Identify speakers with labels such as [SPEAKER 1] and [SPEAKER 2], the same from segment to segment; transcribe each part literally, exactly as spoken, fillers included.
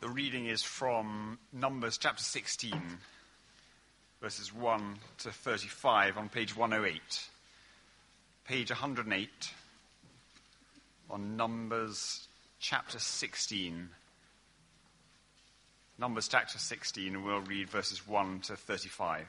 [SPEAKER 1] The reading is from Numbers chapter sixteen, verses one to thirty-five on page one oh eight. Page one hundred eight on Numbers chapter sixteen. Numbers chapter sixteen, and we'll read verses one to thirty-five.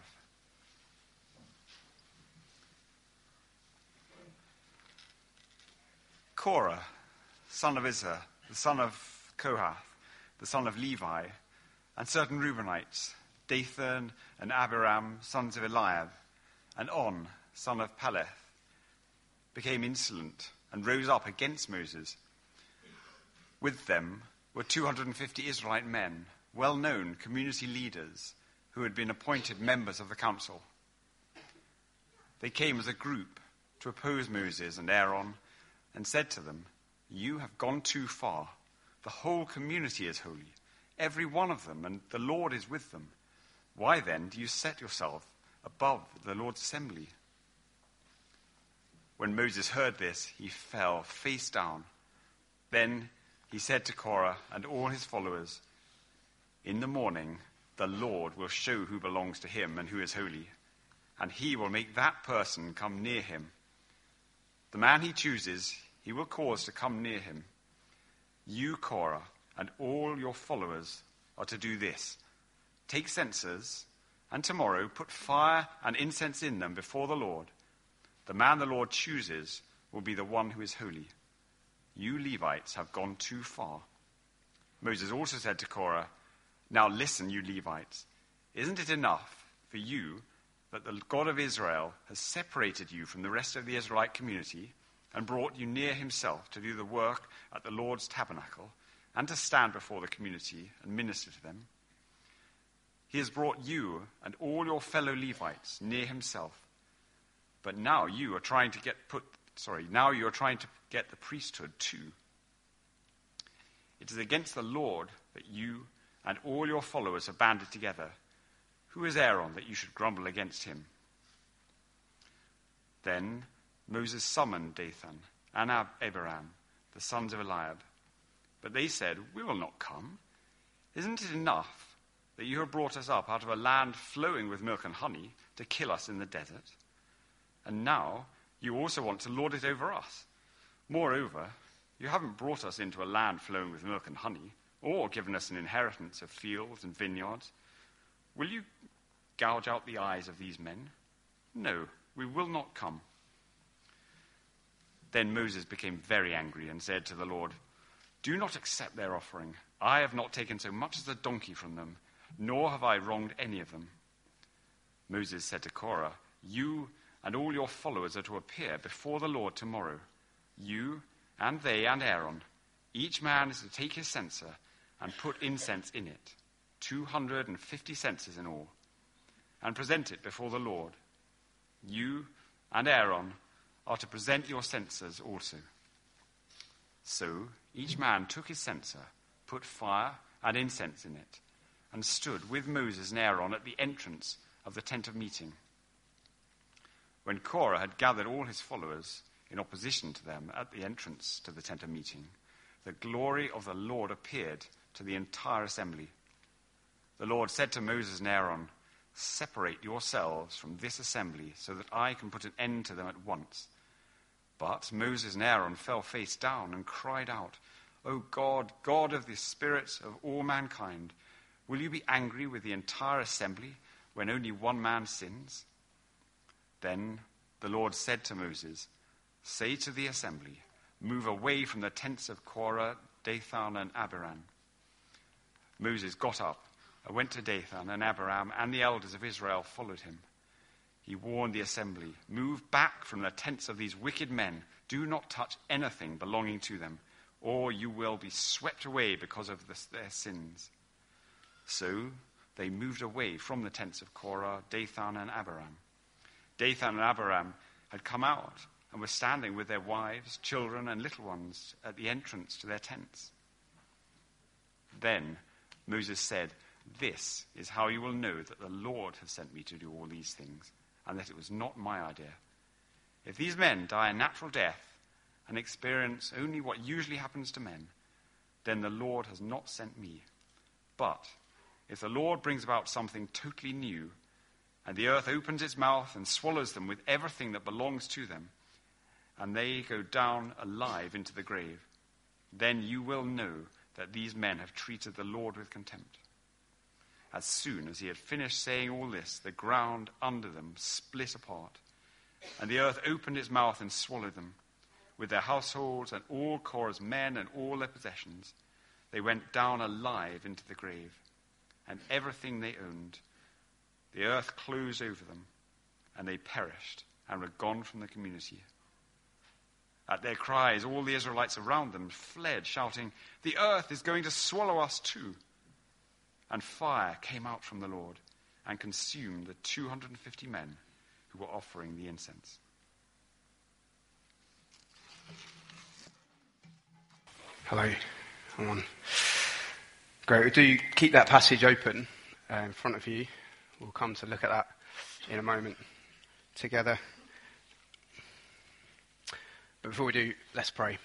[SPEAKER 1] Korah, son of Izhar, the son of Kohath, the son of Levi, and certain Reubenites, Dathan and Abiram, sons of Eliab, and On, son of Peleth, became insolent and rose up against Moses. With them were two hundred fifty Israelite men, well-known community leaders who had been appointed members of the council. They came as a group to oppose Moses and Aaron and said to them, "You have gone too far. The whole community is holy, every one of them, and the Lord is with them. Why then do you set yourself above the Lord's assembly?" When Moses heard this, he fell face down. Then he said to Korah and all his followers, "In the morning the Lord will show who belongs to him and who is holy, and he will make that person come near him. The man he chooses, he will cause to come near him. You, Korah, and all your followers are to do this. Take censers, and tomorrow put fire and incense in them before the Lord. The man the Lord chooses will be the one who is holy. You Levites have gone too far." Moses also said to Korah, "Now listen, you Levites. Isn't it enough for you that the God of Israel has separated you from the rest of the Israelite community and brought you near himself to do the work at the Lord's tabernacle and to stand before the community and minister to them? He has brought you and all your fellow Levites near himself. But now you are trying to get put sorry, now you are trying to get the priesthood too. It is against the Lord that you and all your followers have banded together. Who is Aaron that you should grumble against him?" Then Moses summoned Dathan and Abiram, the sons of Eliab. But they said, "We will not come. Isn't it enough that you have brought us up out of a land flowing with milk and honey to kill us in the desert? And now you also want to lord it over us. Moreover, you haven't brought us into a land flowing with milk and honey, or given us an inheritance of fields and vineyards. Will you gouge out the eyes of these men? No, we will not come." Then Moses became very angry and said to the Lord, "Do not accept their offering. I have not taken so much as a donkey from them, nor have I wronged any of them." Moses said to Korah, "You and all your followers are to appear before the Lord tomorrow. You and they and Aaron. Each man is to take his censer and put incense in it, two hundred fifty censers in all, and present it before the Lord. You and Aaron are to present your censers also." So each man took his censer, put fire and incense in it, and stood with Moses and Aaron at the entrance of the tent of meeting. When Korah had gathered all his followers in opposition to them at the entrance to the tent of meeting, the glory of the Lord appeared to the entire assembly. The Lord said to Moses and Aaron, "Separate yourselves from this assembly so that I can put an end to them at once." But Moses and Aaron fell face down and cried out, "O God, God of the spirits of all mankind, will you be angry with the entire assembly when only one man sins?" Then the Lord said to Moses, "Say to the assembly, move away from the tents of Korah, Dathan, and Abiram." Moses got up and went to Dathan, and Abiram and the elders of Israel followed him. He warned the assembly, "Move back from the tents of these wicked men. Do not touch anything belonging to them, or you will be swept away because of this, their sins." So they moved away from the tents of Korah, Dathan, and Abiram. Dathan and Abiram had come out and were standing with their wives, children, and little ones at the entrance to their tents. Then Moses said, "This is how you will know that the Lord has sent me to do all these things, and that it was not my idea. If these men die a natural death and experience only what usually happens to men, then the Lord has not sent me. But if the Lord brings about something totally new, and the earth opens its mouth and swallows them with everything that belongs to them, and they go down alive into the grave, then you will know that these men have treated the Lord with contempt." As soon as he had finished saying all this, the ground under them split apart, and the earth opened its mouth and swallowed them, with their households and all Korah's men and all their possessions. They went down alive into the grave, and everything they owned. The earth closed over them, and they perished and were gone from the community. At their cries, all the Israelites around them fled, shouting, "The earth is going to swallow us too." And fire came out from the Lord and consumed the two hundred fifty men who were offering the incense.
[SPEAKER 2] Hello, I'm on. Great, do keep that passage open uh, in front of you. We'll come to look at that in a moment together. But before we do, let's pray.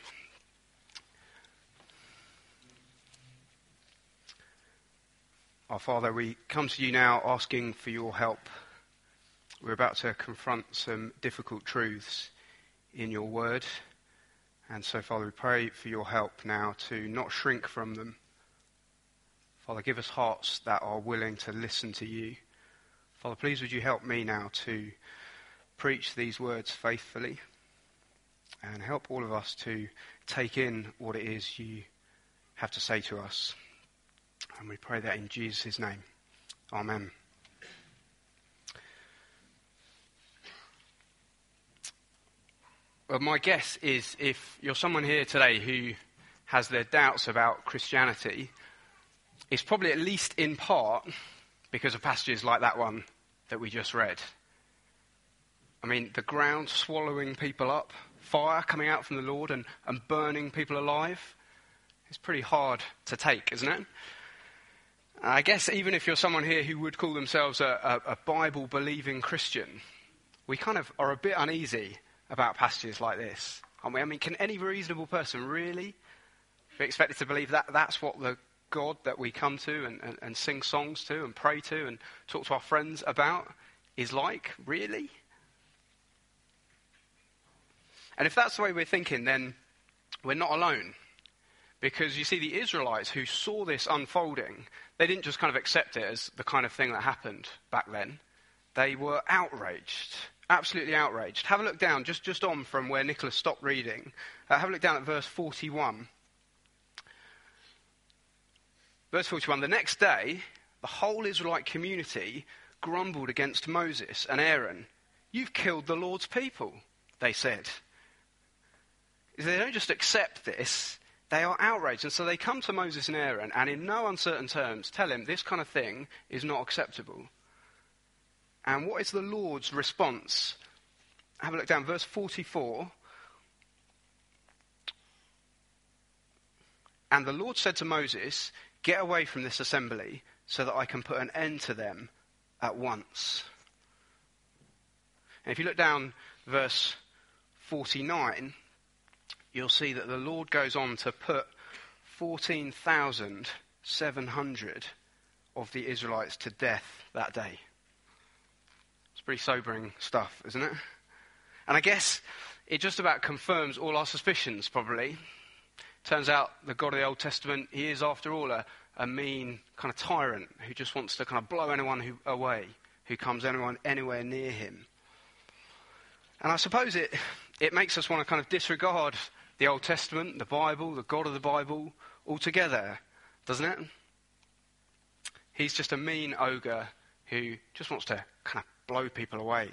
[SPEAKER 2] Our Father, we come to you now asking for your help. We're about to confront some difficult truths in your word. And so, Father, we pray for your help now to not shrink from them. Father, give us hearts that are willing to listen to you. Father, please would you help me now to preach these words faithfully, and help all of us to take in what it is you have to say to us. And we pray that in Jesus' name. Amen. Well, my guess is if you're someone here today who has their doubts about Christianity, it's probably at least in part because of passages like that one that we just read. I mean, the ground swallowing people up, fire coming out from the Lord and, and burning people alive. It's pretty hard to take, isn't it? I guess even if you're someone here who would call themselves a, a, a Bible-believing Christian, we kind of are a bit uneasy about passages like this, aren't we? I mean, can any reasonable person really be expected to believe that that's what the God that we come to and, and, and sing songs to and pray to and talk to our friends about is like? Really? And if that's the way we're thinking, then we're not alone. Because you see, the Israelites who saw this unfolding, they didn't just kind of accept it as the kind of thing that happened back then. They were outraged, absolutely outraged. Have a look down, just, just on from where Nicholas stopped reading. Uh, have a look down at verse forty-one. Verse forty-one, the next day, the whole Israelite community grumbled against Moses and Aaron. "You've killed the Lord's people," they said. They don't just accept this, they are outraged. And so they come to Moses and Aaron and in no uncertain terms tell him this kind of thing is not acceptable. And what is the Lord's response? Have a look down, verse forty-four. And the Lord said to Moses, "Get away from this assembly so that I can put an end to them at once." And if you look down verse forty-nine, you'll see that the Lord goes on to put fourteen thousand seven hundred of the Israelites to death that day. It's pretty sobering stuff, isn't it? And I guess it just about confirms all our suspicions, probably. Turns out the God of the Old Testament, he is, after all, a, a mean kind of tyrant who just wants to kind of blow anyone who, away who comes anyone anywhere near him. And I suppose it, it makes us want to kind of disregard the Old Testament, the Bible, the God of the Bible altogether, doesn't it? He's just a mean ogre who just wants to kind of blow people away.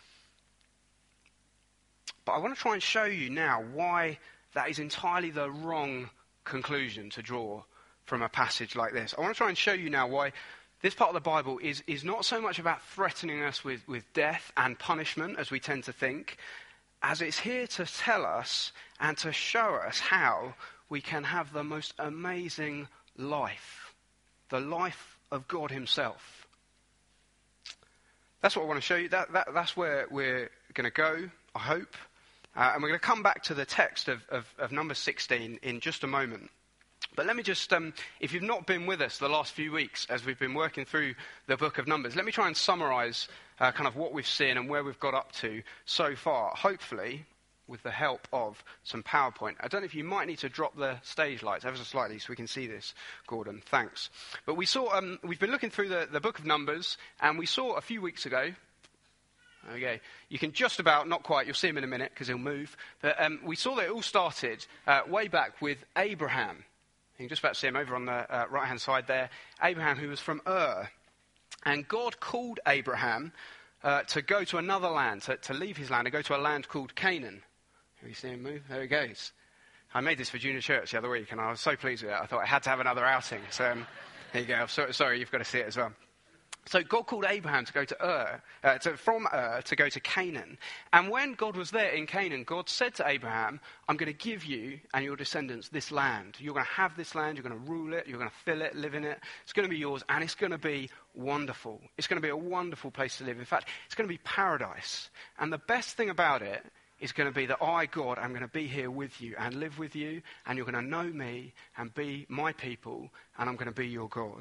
[SPEAKER 2] But I want to try and show you now why that is entirely the wrong conclusion to draw from a passage like this. I want to try and show you now why this part of the Bible is, is not so much about threatening us with, with death and punishment, as we tend to think, as it's here to tell us and to show us how we can have the most amazing life, the life of God himself. That's what I want to show you. That, that, that's where we're going to go, I hope. Uh, and we're going to come back to the text of, of, of number sixteen in just a moment. But let me just, um, if you've not been with us the last few weeks as we've been working through the book of Numbers, let me try and summarize uh, kind of what we've seen and where we've got up to so far, hopefully with the help of some PowerPoint. I don't know if you might need to drop the stage lights ever so slightly so we can see this, Gordon. Thanks. But we saw, um, we've been looking through the, the book of Numbers, and we saw a few weeks ago, okay, you can just about, not quite, you'll see him in a minute because he'll move, but um, we saw that it all started uh, way back with Abraham. You can just about see him over on the uh, right-hand side there. Abraham, who was from Ur. And God called Abraham uh, to go to another land, to, to leave his land and go to a land called Canaan. Have you seen him move? There he goes. I made this for junior church the other week, and I was so pleased with it. I thought I had to have another outing. So um, there you go. I'm so, sorry, you've got to see it as well. So God called Abraham to go to Ur, uh, to, from Ur to go to Canaan. And when God was there in Canaan, God said to Abraham, I'm going to give you and your descendants this land. You're going to have this land, you're going to rule it, you're going to fill it, live in it. It's going to be yours, and it's going to be wonderful. It's going to be a wonderful place to live. In fact, it's going to be paradise. And the best thing about it is going to be that I, God, am going to be here with you and live with you, and you're going to know me and be my people, and I'm going to be your God.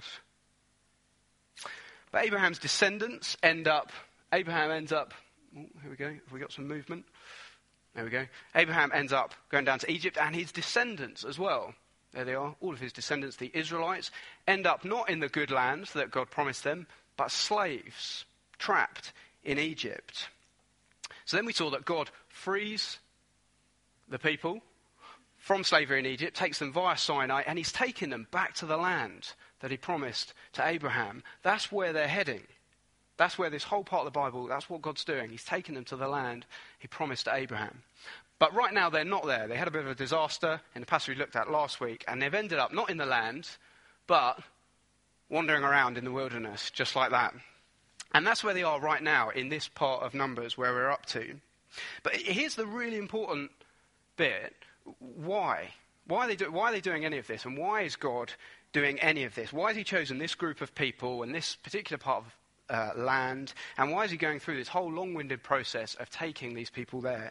[SPEAKER 2] But Abraham's descendants end up, Abraham ends up, oh, here we go, have we got some movement? There we go. Abraham ends up going down to Egypt, and his descendants as well. There they are, all of his descendants, the Israelites, end up not in the good land that God promised them, but slaves, trapped in Egypt. So then we saw that God frees the people from slavery in Egypt, takes them via Sinai, and he's taken them back to the land that he promised to Abraham. That's where they're heading. That's where this whole part of the Bible, that's what God's doing. He's taken them to the land he promised to Abraham. But right now they're not there. They had a bit of a disaster in the passage we looked at last week, and they've ended up not in the land, but wandering around in the wilderness, just like that. And that's where they are right now in this part of Numbers where we're up to. But here's the really important bit. Why? Why are they, do, why are they doing any of this? And why is God doing any of this? Why has he chosen this group of people and this particular part of uh, land? And why is he going through this whole long-winded process of taking these people there?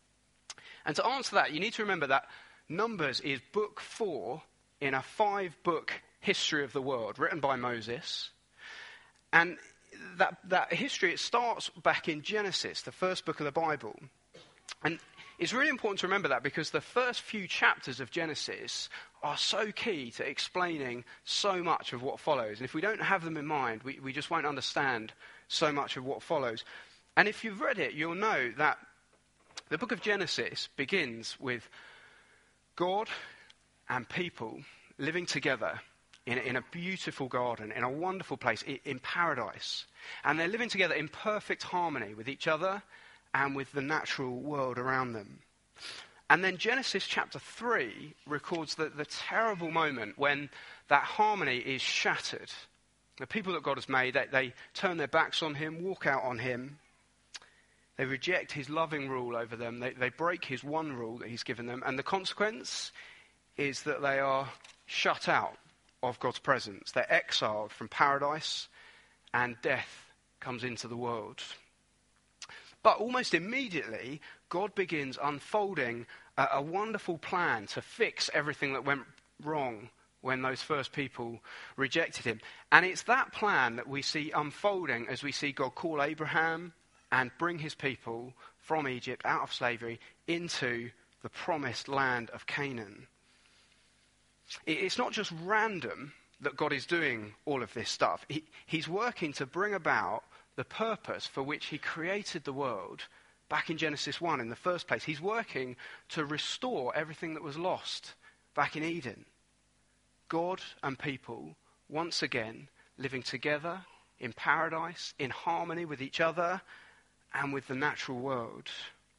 [SPEAKER 2] And to answer that, you need to remember that Numbers is book four in a five-book history of the world written by Moses. And that, that history, it starts back in Genesis, the first book of the Bible. And it's really important to remember that because the first few chapters of Genesis are so key to explaining so much of what follows. And if we don't have them in mind, we, we just won't understand so much of what follows. And if you've read it, you'll know that the book of Genesis begins with God and people living together in, in a beautiful garden, in a wonderful place, in, in paradise. And they're living together in perfect harmony with each other and with the natural world around them. And then Genesis chapter three records the, the terrible moment when that harmony is shattered. The people that God has made, they, they turn their backs on him, walk out on him. They reject his loving rule over them. They, they break his one rule that he's given them. And the consequence is that they are shut out of God's presence. They're exiled from paradise, and death comes into the world. But almost immediately, God begins unfolding a, a wonderful plan to fix everything that went wrong when those first people rejected him. And it's that plan that we see unfolding as we see God call Abraham and bring his people from Egypt out of slavery into the promised land of Canaan. It's not just random that God is doing all of this stuff. He, he's working to bring about the purpose for which he created the world back in Genesis one in the first place. He's working to restore everything that was lost back in Eden. God and people, once again, living together in paradise, in harmony with each other and with the natural world.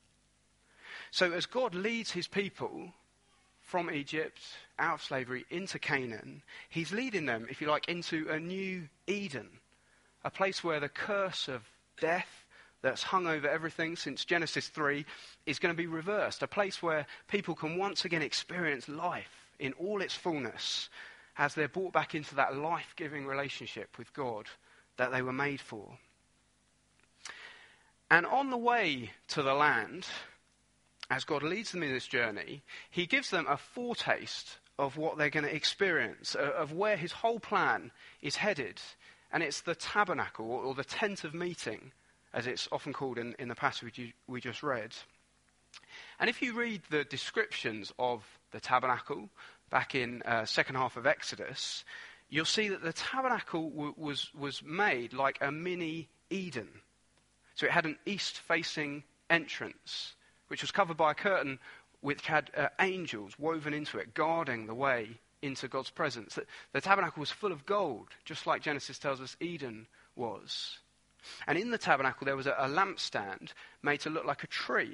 [SPEAKER 2] So as God leads his people from Egypt, out of slavery, into Canaan, he's leading them, if you like, into a new Eden, a place where the curse of death that's hung over everything since Genesis three is going to be reversed, a place where people can once again experience life in all its fullness as they're brought back into that life-giving relationship with God that they were made for. And on the way to the land, as God leads them in this journey, he gives them a foretaste of what they're going to experience, of where his whole plan is headed. And it's the tabernacle, or the tent of meeting, as it's often called in, in the passage we just read. And if you read the descriptions of the tabernacle back in uh, second half of Exodus, you'll see that the tabernacle w- was, was made like a mini Eden. So it had an east-facing entrance, which was covered by a curtain which had uh, angels woven into it, guarding the way into God's presence. The, the tabernacle was full of gold, just like Genesis tells us Eden was. And in the tabernacle there was a, a lampstand made to look like a tree.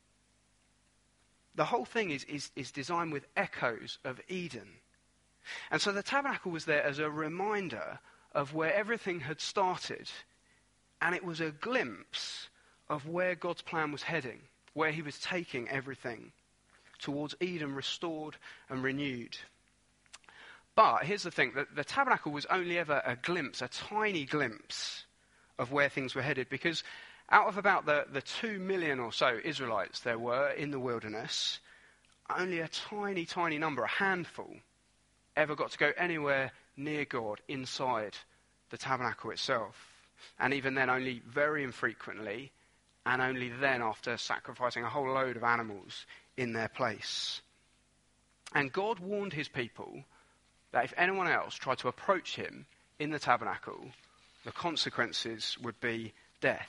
[SPEAKER 2] The whole thing is, is, is designed with echoes of Eden. And so the tabernacle was there as a reminder of where everything had started. And it was a glimpse of where God's plan was heading, where he was taking everything towards Eden restored and renewed. But here's the thing, the, the tabernacle was only ever a glimpse, a tiny glimpse of where things were headed, because out of about the, the two million or so Israelites there were in the wilderness, only a tiny, tiny number, a handful, ever got to go anywhere near God inside the tabernacle itself. And even then, only very infrequently, and only then after sacrificing a whole load of animals in their place. And God warned his people that if anyone else tried to approach him in the tabernacle, the consequences would be death.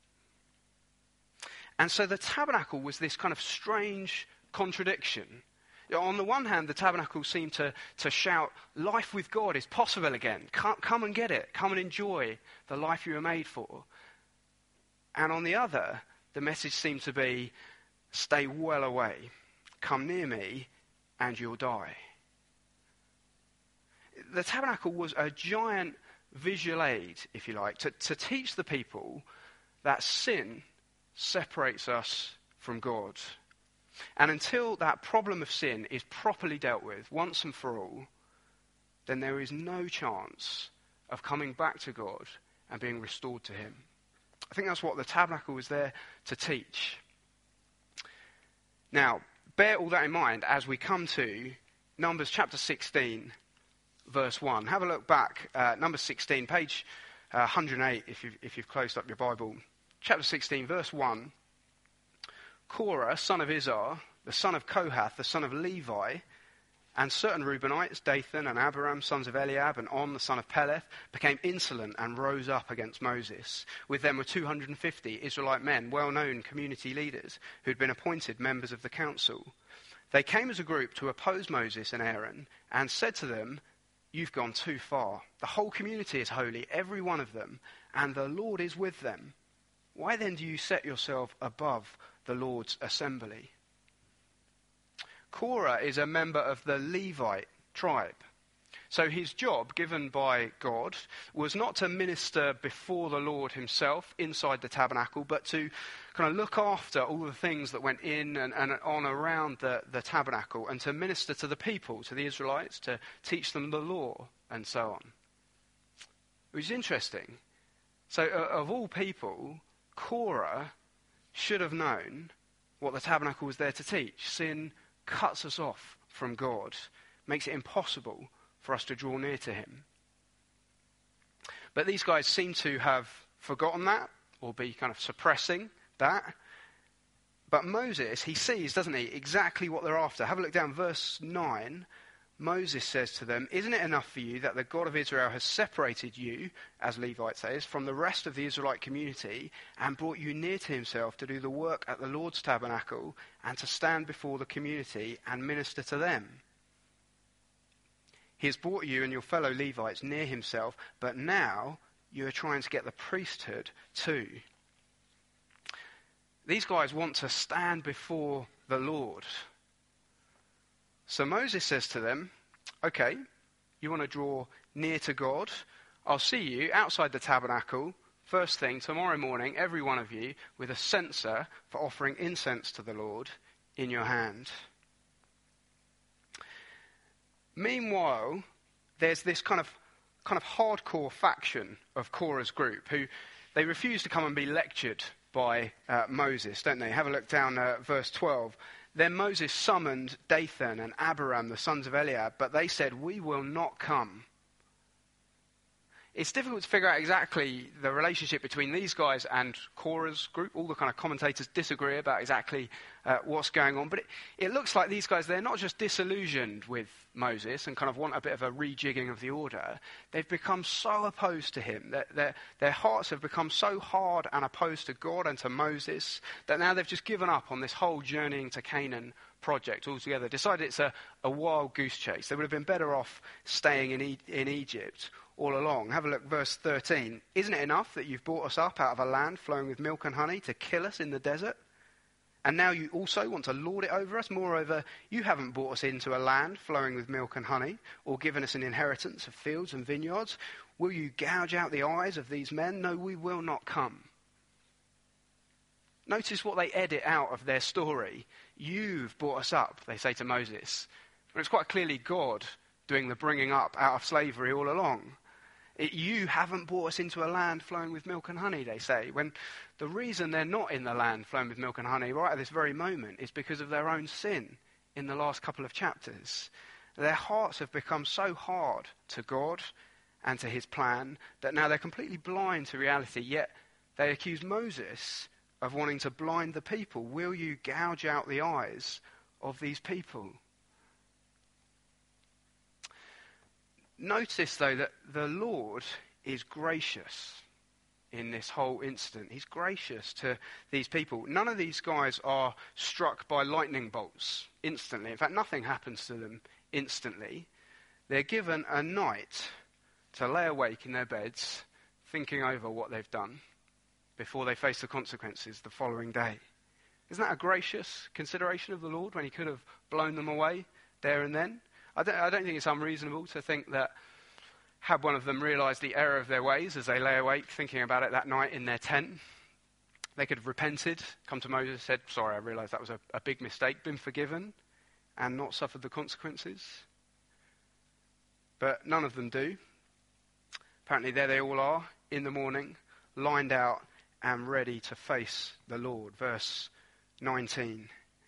[SPEAKER 2] And so the tabernacle was this kind of strange contradiction. On the one hand, the tabernacle seemed to, to shout, life with God is possible again. Come, come and get it. Come and enjoy the life you were made for. And on the other, the message seemed to be, stay well away. Come near me and you'll die. The tabernacle was a giant visual aid, if you like, to, to teach the people that sin separates us from God. And until that problem of sin is properly dealt with once and for all, then there is no chance of coming back to God and being restored to him. I think that's what the tabernacle was there to teach. Now, bear all that in mind as we come to Numbers chapter sixteen, verse one. Have a look back, uh, Numbers sixteen, page uh, one hundred eight, if you've, if you've closed up your Bible. Chapter sixteen, verse one. Korah, son of Izhar, the son of Kohath, the son of Levi, and certain Reubenites, Dathan and Abiram, sons of Eliab, and On, the son of Peleth, became insolent and rose up against Moses. With them were two hundred fifty Israelite men, well-known community leaders, who had been appointed members of the council. They came as a group to oppose Moses and Aaron, and said to them, you've gone too far. The whole community is holy, every one of them, and the Lord is with them. Why then do you set yourself above the Lord's assembly? Korah is a member of the Levite tribe. So his job, given by God, was not to minister before the Lord himself inside the tabernacle, but to kind of look after all the things that went in and, and on around the, the tabernacle, and to minister to the people, to the Israelites, to teach them the law, and so on. Which is interesting. So uh, of all people, Korah should have known what the tabernacle was there to teach. Sin cuts us off from God, makes it impossible for us to draw near to him. But these guys seem to have forgotten that, or be kind of suppressing that. But Moses, he sees, doesn't he, exactly what they're after. Have a look down, verse nine. Moses says to them, isn't it enough for you that the God of Israel has separated you, as Levite says, from the rest of the Israelite community and brought you near to himself to do the work at the Lord's tabernacle and to stand before the community and minister to them? He has brought you and your fellow Levites near himself, but now you are trying to get the priesthood too. These guys want to stand before the Lord. So Moses says to them, okay, you want to draw near to God? I'll see you outside the tabernacle, first thing tomorrow morning, every one of you, with a censer for offering incense to the Lord in your hand. Meanwhile, there's this kind of kind of hardcore faction of Korah's group who they refuse to come and be lectured by uh, Moses, don't they? Have a look down uh, verse twelve. Then Moses summoned Dathan and Abiram, the sons of Eliab, but they said, "We will not come." It's difficult to figure out exactly the relationship between these guys and Korah's group. All the kind of commentators disagree about exactly uh, what's going on. But it, it looks like these guys, they're not just disillusioned with Moses and kind of want a bit of a rejigging of the order. They've become so opposed to him. That their, their hearts have become so hard and opposed to God and to Moses that now they've just given up on this whole journeying to Canaan project altogether. Decided it's a, a wild goose chase. They would have been better off staying in, e- in Egypt all along. Have a look, verse thirteen. "Isn't it enough that you've brought us up out of a land flowing with milk and honey to kill us in the desert? And now you also want to lord it over us? Moreover, you haven't brought us into a land flowing with milk and honey, or given us an inheritance of fields and vineyards. Will you gouge out the eyes of these men? No, we will not come." Notice what they edit out of their story. "You've brought us up," they say to Moses. But it's quite clearly God doing the bringing up out of slavery all along. It, "you haven't brought us into a land flowing with milk and honey," they say, when the reason they're not in the land flowing with milk and honey right at this very moment is because of their own sin in the last couple of chapters. Their hearts have become so hard to God and to his plan that now they're completely blind to reality, yet they accuse Moses of wanting to blind the people. "Will you gouge out the eyes of these people?" Notice, though, that the Lord is gracious in this whole incident. He's gracious to these people. None of these guys are struck by lightning bolts instantly. In fact, nothing happens to them instantly. They're given a night to lay awake in their beds, thinking over what they've done before they face the consequences the following day. Isn't that a gracious consideration of the Lord when he could have blown them away there and then? I don't, I don't think it's unreasonable to think that had one of them realised the error of their ways as they lay awake thinking about it that night in their tent, they could have repented, come to Moses and said, "Sorry, I realised that was a, a big mistake," been forgiven and not suffered the consequences. But none of them do. Apparently there they all are in the morning, lined out and ready to face the Lord. Verse nineteen.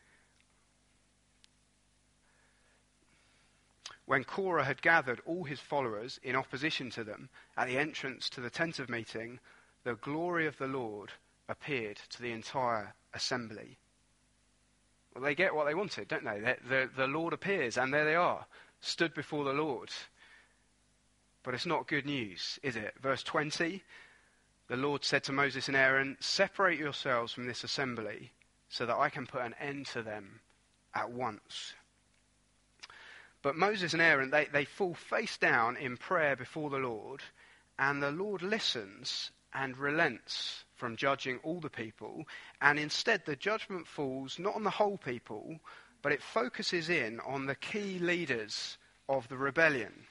[SPEAKER 2] "When Korah had gathered all his followers in opposition to them at the entrance to the tent of meeting, the glory of the Lord appeared to the entire assembly." Well, they get what they wanted, don't they? The, the, the Lord appears, and there they are, stood before the Lord. But it's not good news, is it? Verse twenty, "The Lord said to Moses and Aaron, 'Separate yourselves from this assembly, so that I can put an end to them at once.'" But Moses and Aaron, they, they fall face down in prayer before the Lord, and the Lord listens and relents from judging all the people, and instead the judgment falls not on the whole people, but it focuses in on the key leaders of the rebellion.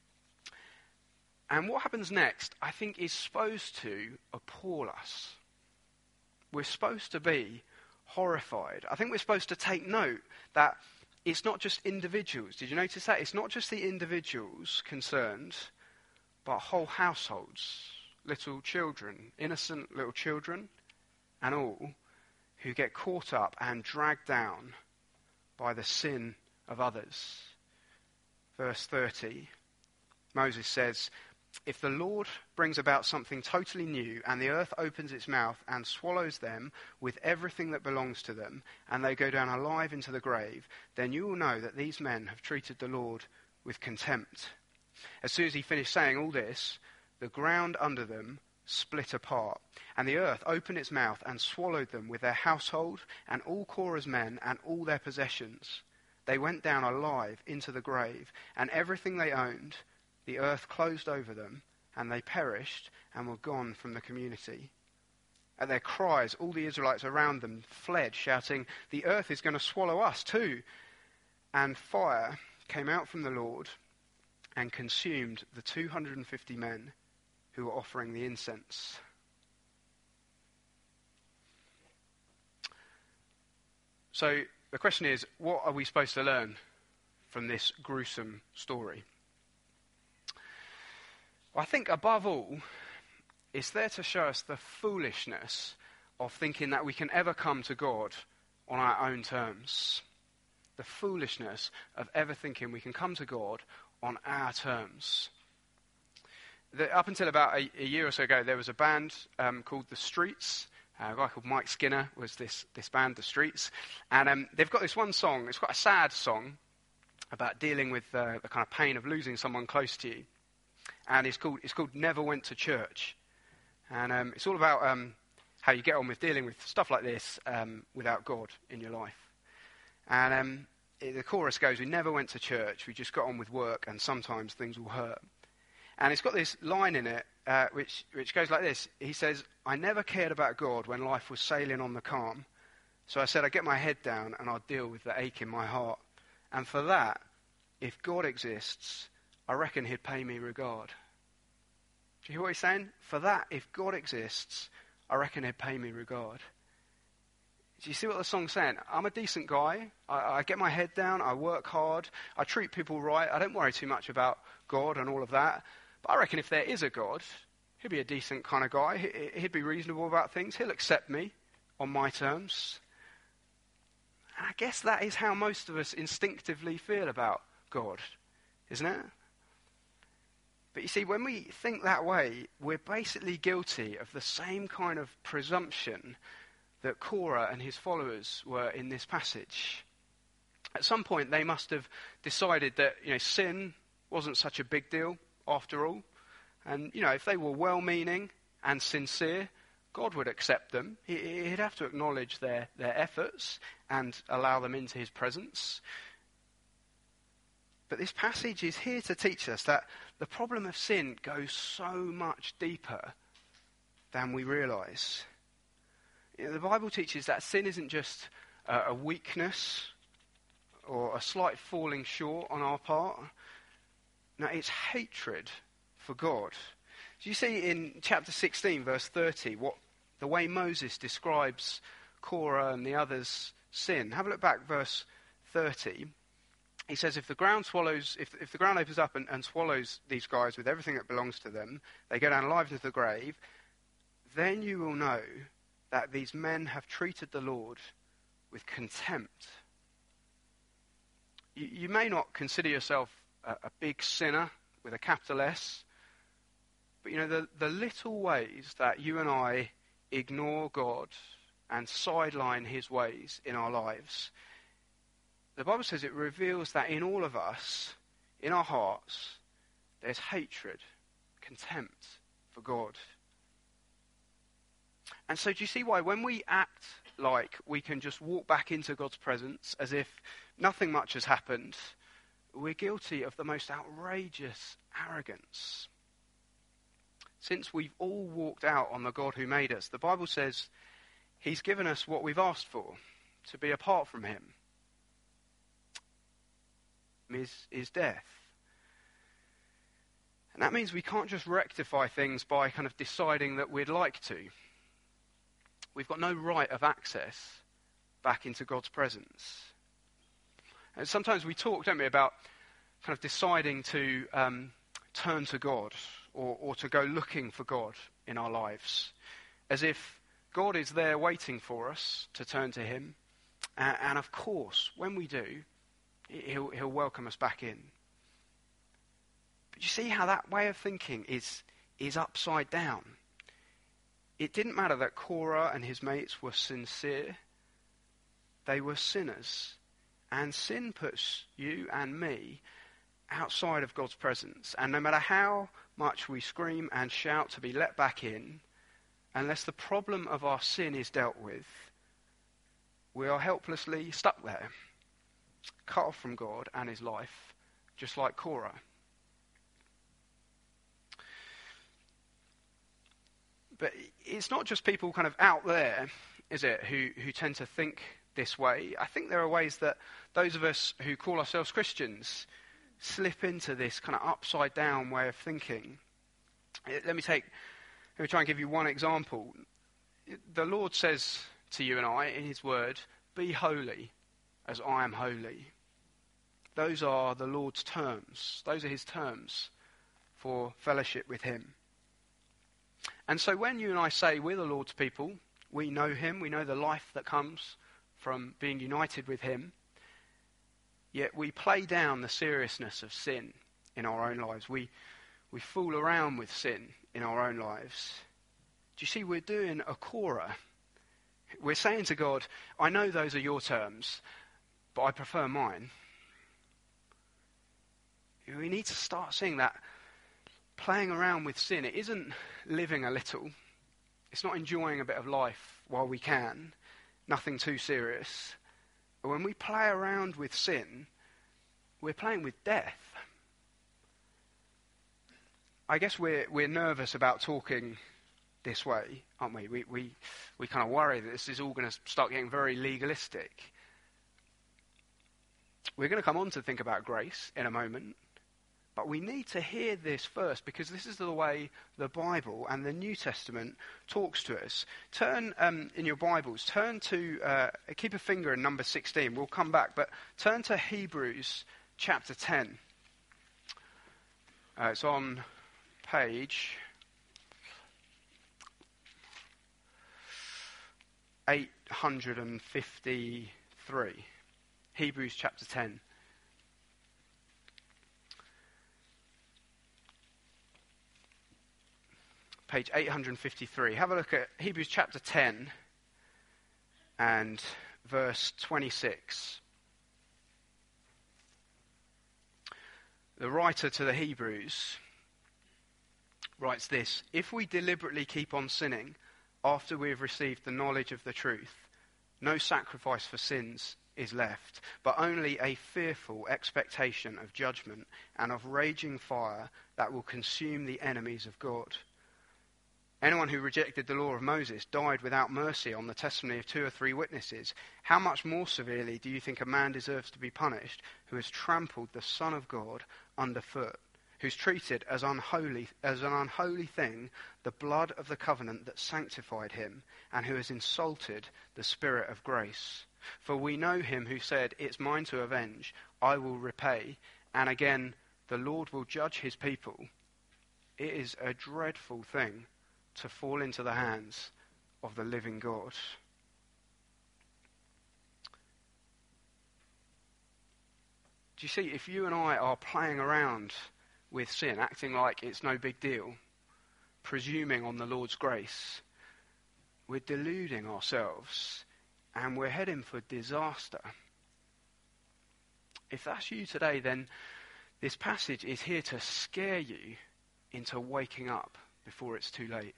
[SPEAKER 2] And what happens next, I think, is supposed to appall us. We're supposed to be horrified. I think we're supposed to take note that it's not just individuals. Did you notice that? It's not just the individuals concerned, but whole households, little children, innocent little children, and all, who get caught up and dragged down by the sin of others. Verse thirty, Moses says, "If the Lord brings about something totally new, and the earth opens its mouth and swallows them with everything that belongs to them, and they go down alive into the grave, then you will know that these men have treated the Lord with contempt." As soon as he finished saying all this, the ground under them split apart, and the earth opened its mouth and swallowed them with their household and all Korah's men and all their possessions. They went down alive into the grave, and everything they owned. The earth closed over them, and they perished and were gone from the community. At their cries, all the Israelites around them fled, shouting, "The earth is going to swallow us too." And fire came out from the Lord and consumed the two hundred fifty men who were offering the incense. So the question is, what are we supposed to learn from this gruesome story? I think above all, it's there to show us the foolishness of thinking that we can ever come to God on our own terms. The foolishness of ever thinking we can come to God on our terms. The, up until about a, a year or so ago, there was a band um, called The Streets. Uh, a guy called Mike Skinner was this, this band, The Streets. And um, they've got this one song. It's quite a sad song about dealing with uh, the kind of pain of losing someone close to you. And it's called it's called Never Went to Church. And um, it's all about um, how you get on with dealing with stuff like this um, without God in your life. And um, it, the chorus goes, we never went to church, we just got on with work, and sometimes things will hurt. And it's got this line in it, uh, which, which goes like this. He says, I never cared about God when life was sailing on the calm. So I said, I'd get my head down and I'll deal with the ache in my heart. And for that, if God exists, I reckon he'd pay me regard. Do you hear what he's saying? For that, if God exists, I reckon he'd pay me regard. Do you see what the song's saying? I'm a decent guy. I, I get my head down. I work hard. I treat people right. I don't worry too much about God and all of that. But I reckon if there is a God, he'll be a decent kind of guy. He, he'd be reasonable about things. He'll accept me on my terms. And I guess that is how most of us instinctively feel about God, isn't it? But you see, when we think that way, we're basically guilty of the same kind of presumption that Korah and his followers were in this passage. At some point, they must have decided that, you know, sin wasn't such a big deal after all. And, you know, if they were well-meaning and sincere, God would accept them. He'd have to acknowledge their, their efforts and allow them into his presence. But this passage is here to teach us that the problem of sin goes so much deeper than we realise. You know, the Bible teaches that sin isn't just uh, a weakness or a slight falling short on our part. No, it's hatred for God. Do you see in chapter sixteen, verse thirty, what the way Moses describes Korah and the others' sin? Have a look back, verse thirty. He says, if the ground swallows, if, if the ground opens up and, and swallows these guys with everything that belongs to them, they go down alive to the grave, then you will know that these men have treated the Lord with contempt. You, you may not consider yourself a, a big sinner with a capital S, but you know, the, the little ways that you and I ignore God and sideline his ways in our lives, the Bible says it reveals that in all of us, in our hearts, there's hatred, contempt for God. And so do you see why when we act like we can just walk back into God's presence as if nothing much has happened, we're guilty of the most outrageous arrogance? Since we've all walked out on the God who made us, the Bible says he's given us what we've asked for, to be apart from him. Is, is death. And that means we can't just rectify things by kind of deciding that we'd like to. We've got no right of access back into God's presence. And sometimes we talk, don't we, about kind of deciding to um, turn to God or, or to go looking for God in our lives, as if God is there waiting for us to turn to him. And, and of course, when we do, He'll, he'll welcome us back in. But you see how that way of thinking is, is upside down. It didn't matter that Korah and his mates were sincere. They were sinners. And sin puts you and me outside of God's presence. And no matter how much we scream and shout to be let back in, unless the problem of our sin is dealt with, we are helplessly stuck there, cut off from God and his life, just like Korah. But it's not just people kind of out there, is it, who, who tend to think this way. I think there are ways that those of us who call ourselves Christians slip into this kind of upside down way of thinking. Let me take, let me try and give you one example. The Lord says to you and I in his word, be holy as I am holy. Those are the Lord's terms. Those are his terms for fellowship with him. And so when you and I say we're the Lord's people, we know him, we know the life that comes from being united with him, yet we play down the seriousness of sin in our own lives. We, we fool around with sin in our own lives. Do you see, we're doing a Korah. We're saying to God, I know those are your terms, but I prefer mine. We need to start seeing that playing around with sin, it isn't living a little. It's not enjoying a bit of life while we can. Nothing too serious. But when we play around with sin, we're playing with death. I guess we're we're nervous about talking this way, aren't we? We we we kind of worry that this is all going to start getting very legalistic. We're going to come on to think about grace in a moment, but we need to hear this first because this is the way the Bible and the New Testament talks to us. Turn um, in your Bibles, turn to, uh, keep a finger in number sixteen. We'll come back, but turn to Hebrews chapter ten. Uh, it's on page eight hundred fifty-three. Hebrews chapter ten. Page eight hundred fifty-three. Have a look at Hebrews chapter ten and verse twenty-six. The writer to the Hebrews writes this: if we deliberately keep on sinning after we have received the knowledge of the truth, no sacrifice for sins is left, but only a fearful expectation of judgment and of raging fire that will consume the enemies of God. Anyone who rejected the law of Moses died without mercy on the testimony of two or three witnesses. How much more severely do you think a man deserves to be punished who has trampled the Son of God underfoot, who's treated as unholy as an unholy thing the blood of the covenant that sanctified him, and who has insulted the Spirit of grace? For we know him who said, it's mine to avenge, I will repay, and again, the Lord will judge his people. It is a dreadful thing to fall into the hands of the living God. Do you see, if you and I are playing around with sin, acting like it's no big deal, presuming on the Lord's grace, we're deluding ourselves and we're heading for disaster. If that's you today, then this passage is here to scare you into waking up before it's too late.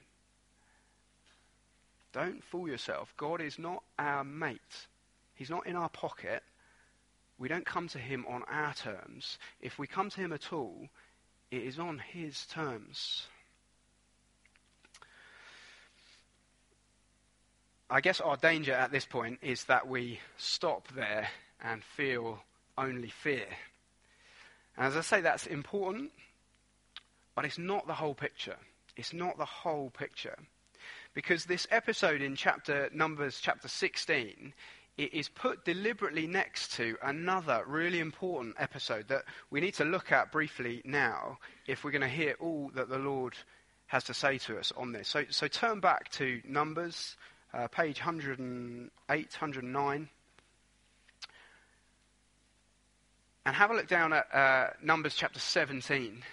[SPEAKER 2] Don't fool yourself. God is not our mate. He's not in our pocket. We don't come to him on our terms. If we come to him at all, it is on his terms. I guess our danger at this point is that we stop there and feel only fear. And as I say, that's important, but it's not the whole picture. It's not the whole picture. Because this episode in chapter Numbers chapter sixteen, it is put deliberately next to another really important episode that we need to look at briefly now if we're going to hear all that the Lord has to say to us on this. So, so turn back to Numbers, uh, page one oh eight, one oh nine. And have a look down at uh, Numbers chapter seventeen.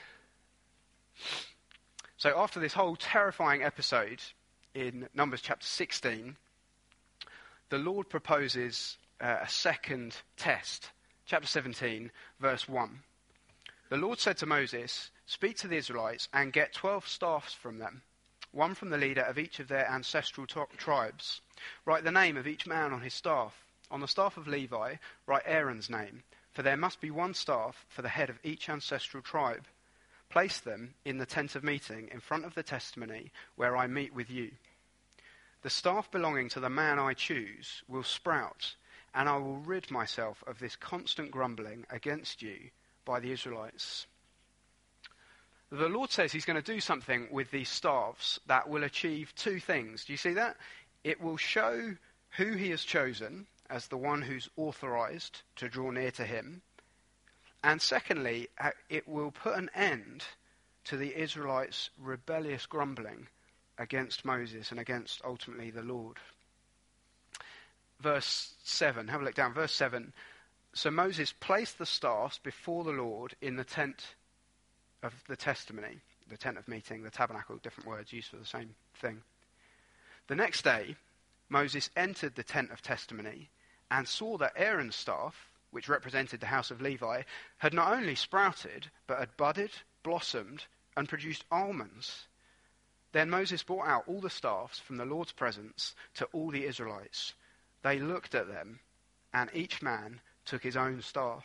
[SPEAKER 2] So after this whole terrifying episode in Numbers chapter sixteen, the Lord proposes uh, a second test. Chapter seventeen, verse one. The Lord said to Moses, speak to the Israelites and get twelve staffs from them, one from the leader of each of their ancestral to- tribes. Write the name of each man on his staff. On the staff of Levi, write Aaron's name, for there must be one staff for the head of each ancestral tribe. Place them in the tent of meeting in front of the testimony where I meet with you. The staff belonging to the man I choose will sprout, and I will rid myself of this constant grumbling against you by the Israelites. The Lord says he's going to do something with these staffs that will achieve two things. Do you see that? It will show who he has chosen as the one who's authorized to draw near to him. And secondly, it will put an end to the Israelites' rebellious grumbling against Moses and against ultimately the Lord. verse seven. Have a look down. Verse seven. So Moses placed the staffs before the Lord in the tent of the testimony, the tent of meeting, the tabernacle, different words used for the same thing. The next day, Moses entered the tent of testimony and saw that Aaron's staff, which represented the house of Levi, had not only sprouted, but had budded, blossomed, and produced almonds. Then Moses brought out all the staffs from the Lord's presence to all the Israelites. They looked at them, and each man took his own staff.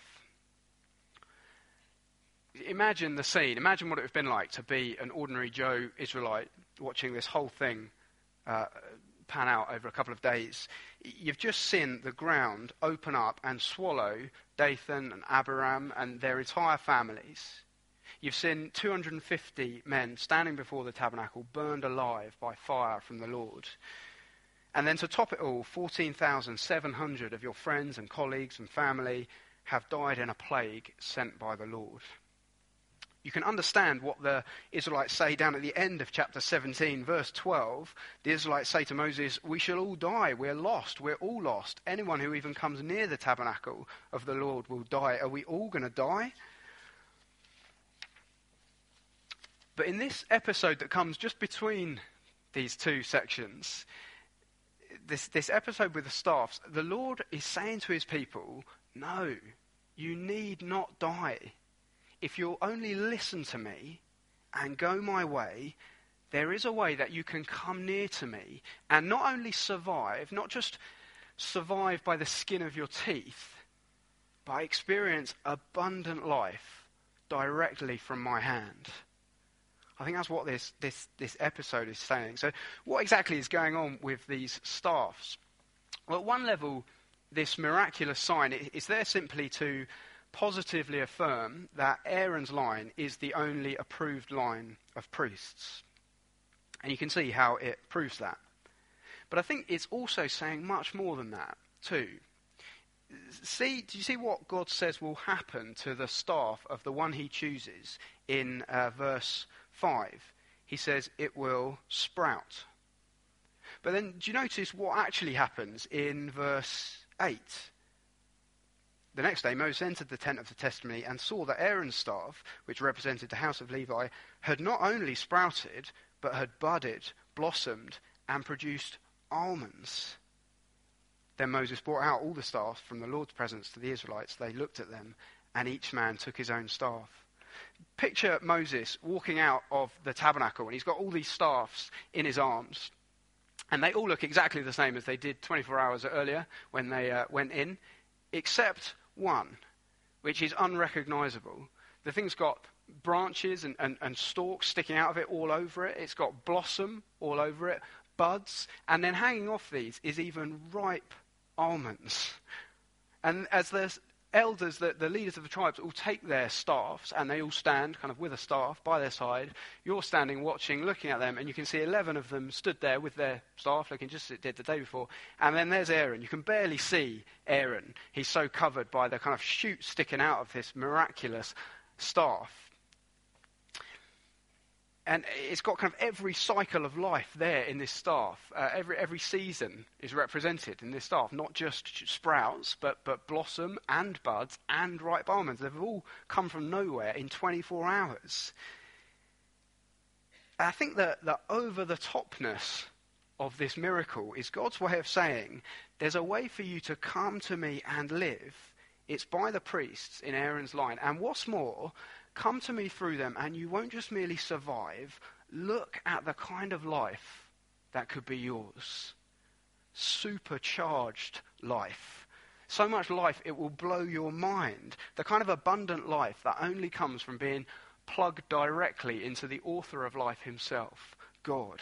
[SPEAKER 2] Imagine the scene. Imagine what it would have been like to be an ordinary Joe Israelite watching this whole thing uh, pan out over a couple of days. You've just seen the ground open up and swallow Dathan and Abiram and their entire families. You've seen two hundred fifty men standing before the tabernacle, burned alive by fire from the Lord. And then to top it all, fourteen thousand seven hundred of your friends and colleagues and family have died in a plague sent by the Lord. You can understand what the Israelites say down at the end of chapter seventeen, verse twelve. The Israelites say to Moses, "We shall all die. We're lost. We're all lost. Anyone who even comes near the tabernacle of the Lord will die." Are we all going to die? But in this episode that comes just between these two sections, this, this episode with the staffs, the Lord is saying to his people, no, you need not die. If you'll only listen to me and go my way, there is a way that you can come near to me and not only survive, not just survive by the skin of your teeth, but experience abundant life directly from my hand. I think that's what this, this, this episode is saying. So what exactly is going on with these staffs? Well, at one level, this miraculous sign is there simply to positively affirm that Aaron's line is the only approved line of priests. And you can see how it proves that. But I think it's also saying much more than that, too. See, do you see what God says will happen to the staff of the one he chooses in uh, verse five? He says it will sprout. But then do you notice what actually happens in verse eight? The next day Moses entered the tent of the testimony and saw that Aaron's staff, which represented the house of Levi, had not only sprouted, but had budded, blossomed, and produced almonds. Then Moses brought out all the staffs from the Lord's presence to the Israelites. They looked at them, and each man took his own staff. Picture Moses walking out of the tabernacle, and he's got all these staffs in his arms. And they all look exactly the same as they did twenty-four hours earlier when they uh, went in, except one, which is unrecognizable. The thing's got branches and, and, and stalks sticking out of it all over it. It's got blossom all over it, buds, and then hanging off these is even ripe almonds. And as the elders, the, the leaders of the tribes, all take their staffs and they all stand kind of with a staff by their side. You're standing, watching, looking at them, and you can see eleven of them stood there with their staff, looking just as it did the day before. And then there's Aaron. You can barely see Aaron. He's so covered by the kind of shoots sticking out of this miraculous staff. And it's got kind of every cycle of life there in this staff. Uh, every every season is represented in this staff. Not just sprouts, but, but blossom and buds and ripe almonds. They've all come from nowhere in twenty-four hours. I think that the over-the-topness of this miracle is God's way of saying, there's a way for you to come to me and live. It's by the priests in Aaron's line. And what's more, come to me through them, and you won't just merely survive. Look at the kind of life that could be yours. Supercharged life. So much life it will blow your mind. The kind of abundant life that only comes from being plugged directly into the author of life himself, God.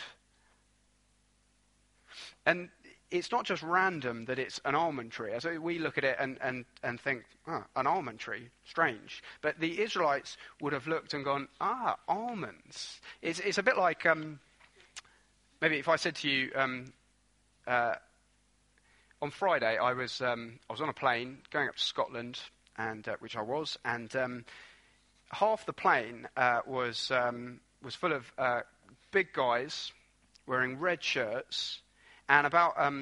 [SPEAKER 2] And it's not just random that it's an almond tree. As we look at it and, and, and think, oh, an almond tree, strange. But the Israelites would have looked and gone, ah, almonds. It's, it's a bit like, um, maybe if I said to you, um, uh, on Friday I was um, I was on a plane going up to Scotland, and uh, which I was, and um, half the plane uh, was um, was full of uh, big guys wearing red shirts. And about um,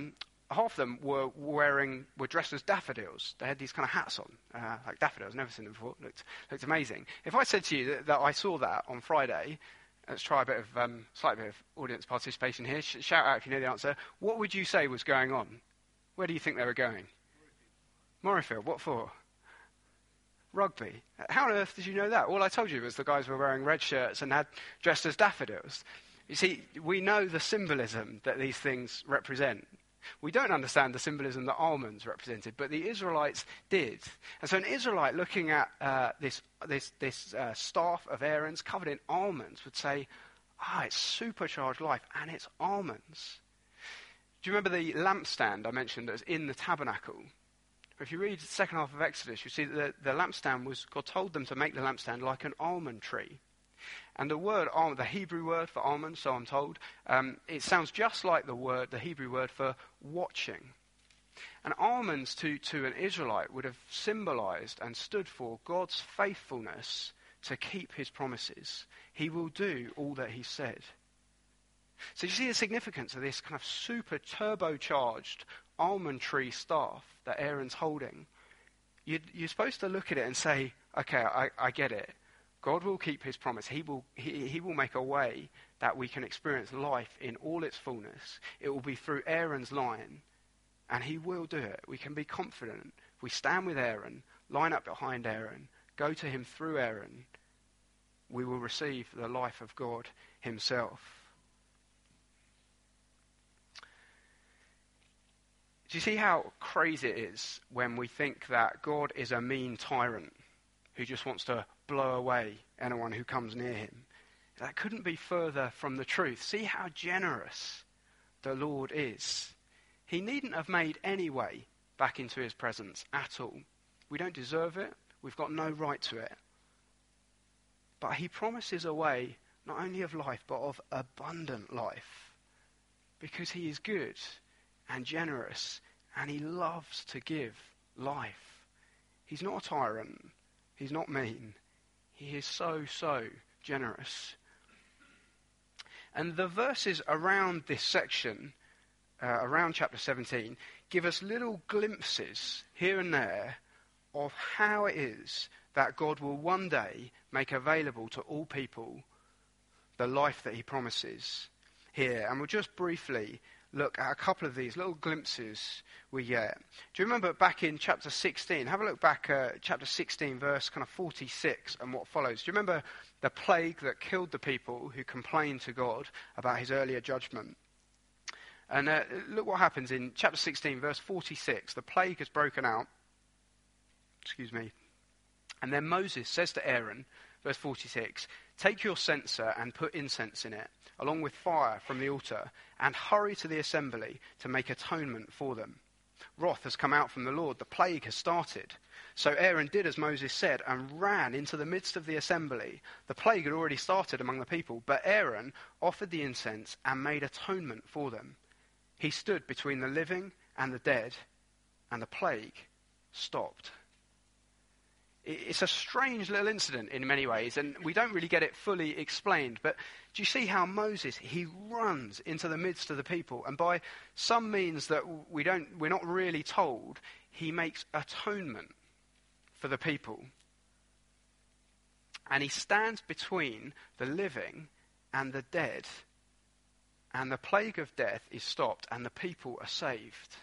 [SPEAKER 2] half of them were wearing, were dressed as daffodils. They had these kind of hats on, uh, like daffodils. Never seen them before. Looked, looked amazing. If I said to you that, that I saw that on Friday, let's try a bit of, um, slight bit of audience participation here. Sh- shout out if you know the answer. What would you say was going on? Where do you think they were going? Morayfield. What for? Rugby. How on earth did you know that? All I told you was the guys were wearing red shirts and had dressed as daffodils. You see, we know the symbolism that these things represent. We don't understand the symbolism that almonds represented, but the Israelites did. And so an Israelite looking at uh, this this this uh, staff of Aaron's covered in almonds would say, ah, it's supercharged life, and it's almonds. Do you remember the lampstand I mentioned that was in the tabernacle? If you read the second half of Exodus, you see that the, the lampstand was, God told them to make the lampstand like an almond tree. And the word, the Hebrew word for almond, so I'm told, um, it sounds just like the word, the Hebrew word for watching. And almonds to, to an Israelite would have symbolized and stood for God's faithfulness to keep his promises. He will do all that he said. So you see the significance of this kind of super turbocharged almond tree staff that Aaron's holding. You'd, you're supposed to look at it and say, okay, I, I get it. God will keep his promise. He will, he, he will make a way that we can experience life in all its fullness. It will be through Aaron's line, and he will do it. We can be confident. If we stand with Aaron, line up behind Aaron, go to him through Aaron, we will receive the life of God himself. Do you see how crazy it is when we think that God is a mean tyrant who just wants to blow away anyone who comes near him? That couldn't be further from the truth. See how generous the Lord is. He needn't have made any way back into his presence at all. We don't deserve it. We've got no right to it. But he promises a way not only of life, but of abundant life. Because he is good and generous, and he loves to give life. He's not a tyrant. He's not mean. He is so, so generous. And the verses around this section, uh, around chapter seventeen, give us little glimpses here and there of how it is that God will one day make available to all people the life that he promises here. And we'll just briefly look at a couple of these little glimpses we get. Do you remember back in chapter sixteen? Have a look back at chapter sixteen, verse kind of forty-six and what follows. Do you remember the plague that killed the people who complained to God about his earlier judgment? And uh, look what happens in chapter sixteen, verse forty-six. The plague has broken out. Excuse me. And then Moses says to Aaron, verse forty-six, "Take your censer and put incense in it, along with fire from the altar, and hurry to the assembly to make atonement for them. Wrath has come out from the Lord. The plague has started." So Aaron did as Moses said and ran into the midst of the assembly. The plague had already started among the people, but Aaron offered the incense and made atonement for them. He stood between the living and the dead, and the plague stopped. It's a strange little incident in many ways, and we don't really get it fully explained. But do you see how Moses, he runs into the midst of the people, and by some means that we don't, we're not really told, he makes atonement for the people. And he stands between the living and the dead, and the plague of death is stopped, and the people are saved.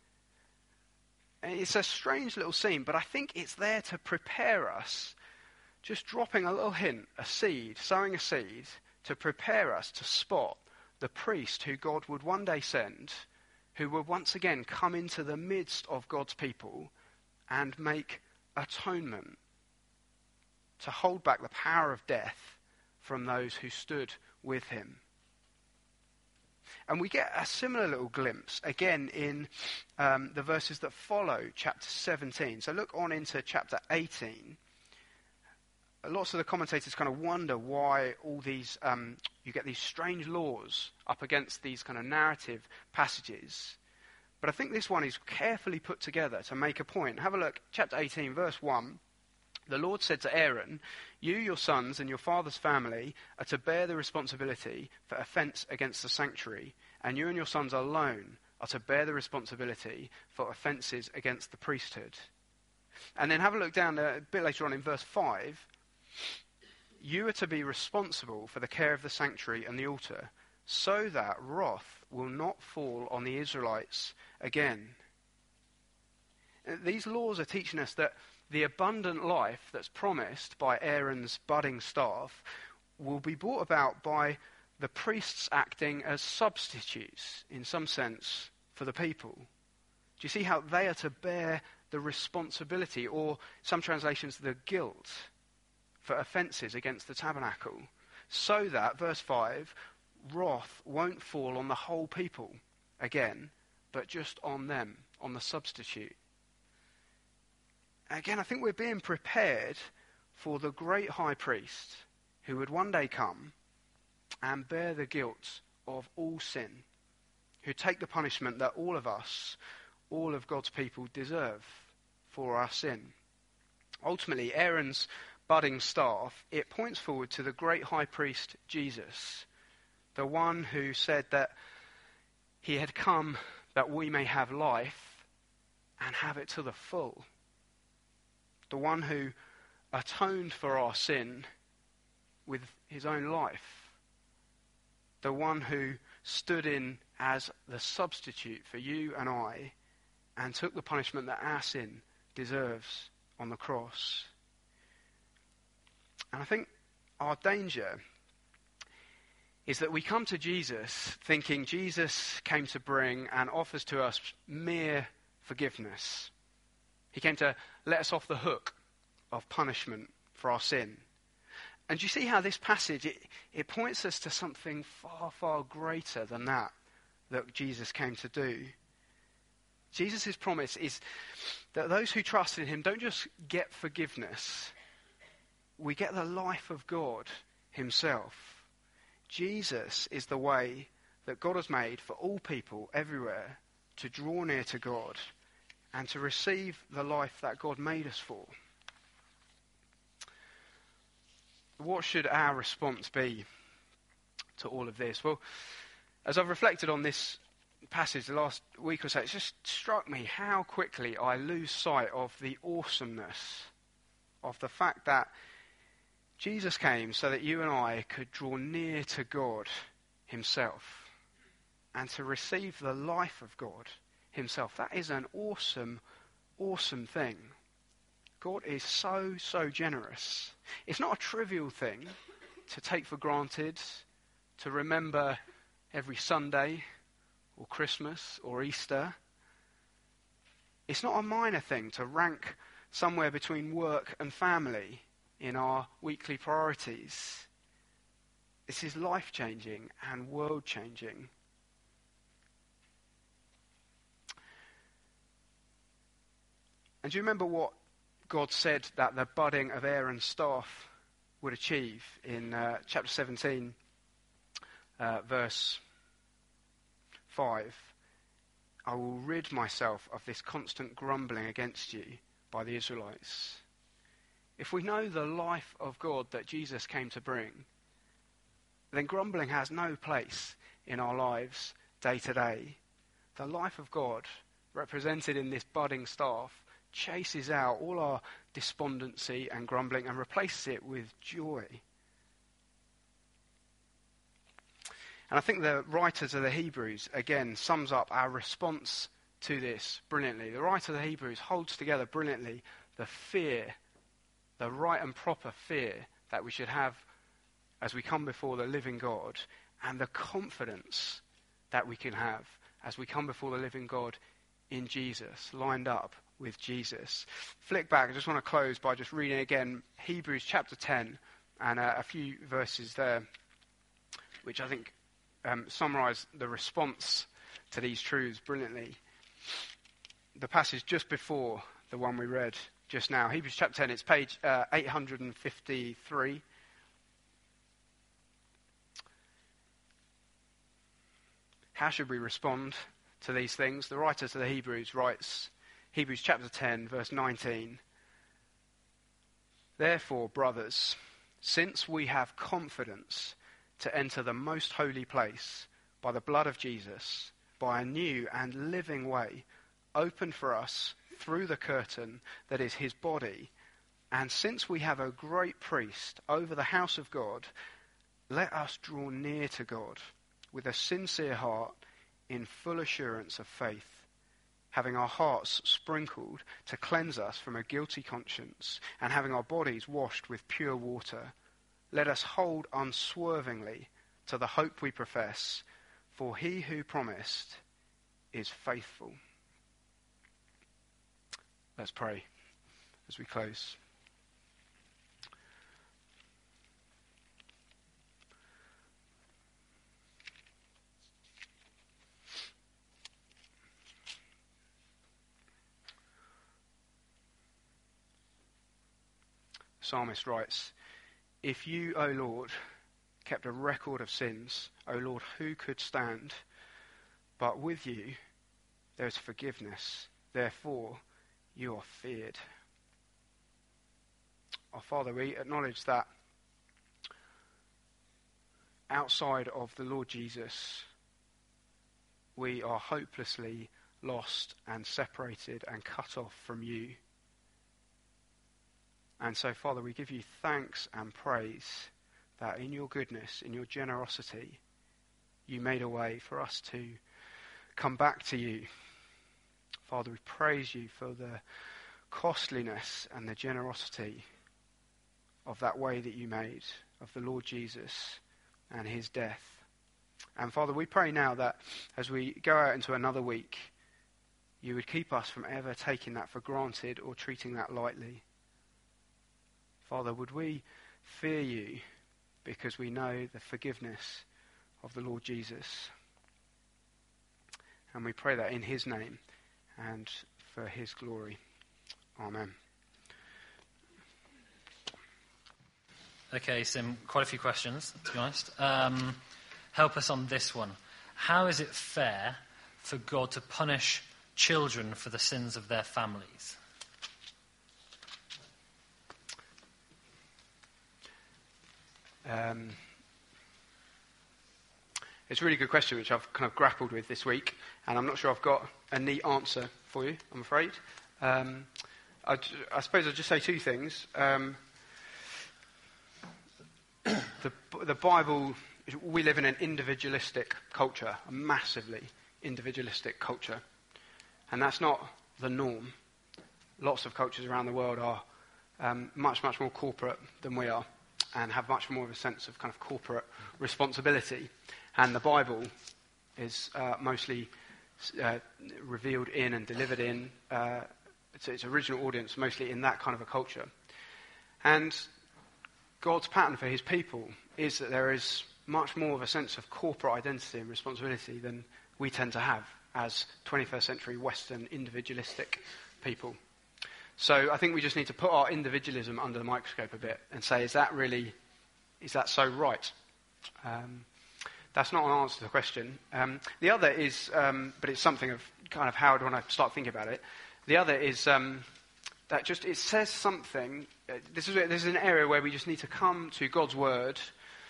[SPEAKER 2] It's a strange little scene, but I think it's there to prepare us, just dropping a little hint, a seed, sowing a seed, to prepare us to spot the priest who God would one day send, who would once again come into the midst of God's people and make atonement, to hold back the power of death from those who stood with him. And we get a similar little glimpse again in um, the verses that follow chapter seventeen. So look on into chapter eighteen. Lots of the commentators kind of wonder why all these, um, you get these strange laws up against these kind of narrative passages. But I think this one is carefully put together to make a point. Have a look, chapter eighteen, verse one. The Lord said to Aaron, "You, your sons, and your father's family are to bear the responsibility for offence against the sanctuary, and you and your sons alone are to bear the responsibility for offences against the priesthood. And then have a look down a bit later on in verse five. You are to be responsible for the care of the sanctuary and the altar, so that wrath will not fall on the Israelites again. These laws are teaching us that the abundant life that's promised by Aaron's budding staff will be brought about by the priests acting as substitutes, in some sense, for the people. Do you see how they are to bear the responsibility, or some translations, the guilt, for offences against the tabernacle, so that, verse five, wrath won't fall on the whole people again, but just on them, on the substitute. Again, I think we're being prepared for the great high priest who would one day come and bear the guilt of all sin, who take the punishment that all of us, all of God's people deserve for our sin. Ultimately, Aaron's budding staff, it points forward to the great high priest Jesus, the one who said that he had come that we may have life and have it to the full. The one who atoned for our sin with his own life. The one who stood in as the substitute for you and I and took the punishment that our sin deserves on the cross. And I think our danger is that we come to Jesus thinking Jesus came to bring and offers to us mere forgiveness. He came to let us off the hook of punishment for our sin. And you see how this passage, it, it points us to something far, far greater than that, that Jesus came to do. Jesus' promise is that those who trust in him don't just get forgiveness. We get the life of God himself. Jesus is the way that God has made for all people everywhere to draw near to God and to receive the life that God made us for. What should our response be to all of this? Well, as I've reflected on this passage the last week or so, it's just struck me how quickly I lose sight of the awesomeness of the fact that Jesus came so that you and I could draw near to God himself and to receive the life of God himself. That is an awesome, awesome thing. God is so, so generous. It's not a trivial thing to take for granted, to remember every Sunday or Christmas or Easter. It's not a minor thing to rank somewhere between work and family in our weekly priorities. This is life-changing and world-changing. And do you remember what God said that the budding of Aaron's staff would achieve in uh, chapter seventeen, uh, verse five? I will rid myself of this constant grumbling against you by the Israelites. If we know the life of God that Jesus came to bring, then grumbling has no place in our lives day to day. The life of God, represented in this budding staff, chases out all our despondency and grumbling and replaces it with joy. And I think the writers of the Hebrews, again, sums up our response to this brilliantly. The writer of the Hebrews holds together brilliantly the fear, the right and proper fear that we should have as we come before the living God, and the confidence that we can have as we come before the living God in Jesus, lined up with Jesus. Flick back, I just want to close by just reading again Hebrews chapter ten and uh, a few verses there, which I think um, summarise the response to these truths brilliantly. The passage just before the one we read just now, Hebrews chapter ten, it's page uh, eight hundred fifty-three. How should we respond to these things? The writer to the Hebrews writes, Hebrews chapter ten, verse nineteen. Therefore, brothers, since we have confidence to enter the most holy place by the blood of Jesus, by a new and living way opened for us through the curtain that is his body. And since we have a great priest over the house of God, let us draw near to God with a sincere heart in full assurance of faith, having our hearts sprinkled to cleanse us from a guilty conscience, and having our bodies washed with pure water. Let us hold unswervingly to the hope we profess, for he who promised is faithful. Let's pray as we close. The psalmist writes, "If you, O Lord, kept a record of sins, O Lord, who could stand? But with you there is forgiveness, therefore you are feared." Our Father, we acknowledge that outside of the Lord Jesus, we are hopelessly lost and separated and cut off from you. And so, Father, we give you thanks and praise that in your goodness, in your generosity, you made a way for us to come back to you. Father, we praise you for the costliness and the generosity of that way that you made, of the Lord Jesus and his death. And Father, we pray now that as we go out into another week, you would keep us from ever taking that for granted or treating that lightly. Father, would we fear you because we know the forgiveness of the Lord Jesus? And we pray that in his name and for his glory. Amen.
[SPEAKER 3] Okay, Sim, quite a few questions, to be honest. Um, help us on this one. How is it fair for God to punish children for the sins of their families?
[SPEAKER 2] Um, it's a really good question, which I've kind of grappled with this week, and I'm not sure I've got a neat answer for you, I'm afraid. Um, I, I suppose I'll just say two things. Um, the, the Bible, we live in an individualistic culture, a massively individualistic culture, and that's not the norm. Lots of cultures around the world are um, much, much more corporate than we are, and have much more of a sense of kind of corporate responsibility. And the Bible is uh, mostly uh, revealed in and delivered in uh, its, its original audience, mostly in that kind of a culture. And God's pattern for his people is that there is much more of a sense of corporate identity and responsibility than we tend to have as twenty-first century Western individualistic people. So I think we just need to put our individualism under the microscope a bit and say, is that really, is that so right? Um, that's not an answer to the question. Um, the other is, um, but it's something of kind of how do I start thinking about it. The other is um, that just, it says something, uh, this is, this is an area where we just need to come to God's word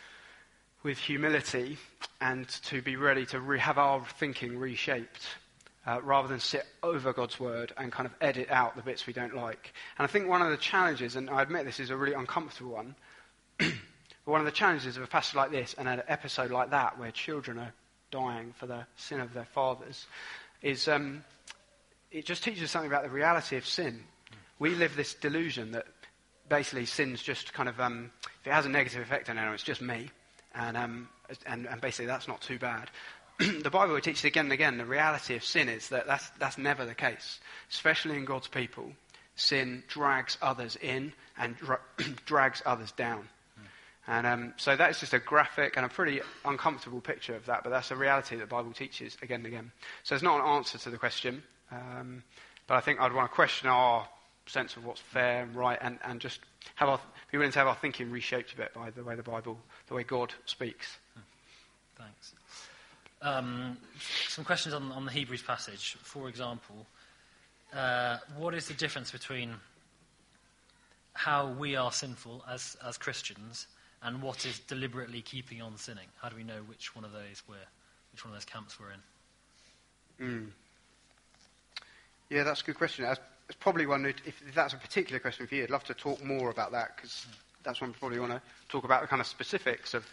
[SPEAKER 2] with humility and to be ready to re- have our thinking reshaped. Uh, rather than sit over God's word and kind of edit out the bits we don't like. And I think one of the challenges, and I admit this is a really uncomfortable one, but one of the challenges of a passage like this and an episode like that where children are dying for the sin of their fathers is um, it just teaches us something about the reality of sin. We live this delusion that basically sin's just kind of, um, if it has a negative effect on anyone, it's just me. And, um, and, and basically that's not too bad. The Bible teaches again and again the reality of sin is that that's, that's never the case. Especially in God's people, sin drags others in and dra- drags others down. Mm. And um, so that's just a graphic and a pretty uncomfortable picture of that, but that's a reality that the Bible teaches again and again. So it's not an answer to the question, um, but I think I'd want to question our sense of what's fair and right and, and just have our, be willing to have our thinking reshaped a bit by the way the Bible, the way God speaks.
[SPEAKER 3] Mm. Thanks. Um, some questions on, on the Hebrews passage. For example, uh, what is the difference between how we are sinful as, as Christians and what is deliberately keeping on sinning? How do we know which one of those we're, which one of those camps we're in?
[SPEAKER 2] Mm. Yeah, that's a good question. That's, that's probably one, that if, if that's a particular question for you, I'd love to talk more about that, because that's one we probably want to talk about, the kind of specifics of